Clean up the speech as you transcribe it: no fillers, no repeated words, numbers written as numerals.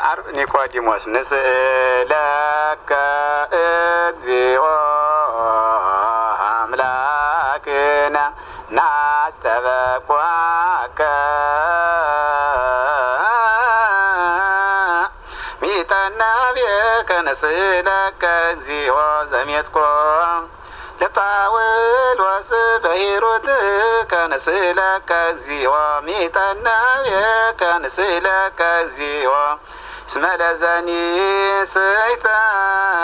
عرب نيقوديموس نسألك እግዚኦ አምላክነ ናስተበኳከ ሚጠናቤከ ነስእለከ እግዚኦ ዘሜትኮ ለጳውሎስ በሂሩትከ ነስእለከ እግዚኦ ሚጠናቤከ ነስእለከ እግዚኦ اسم لزني سيطان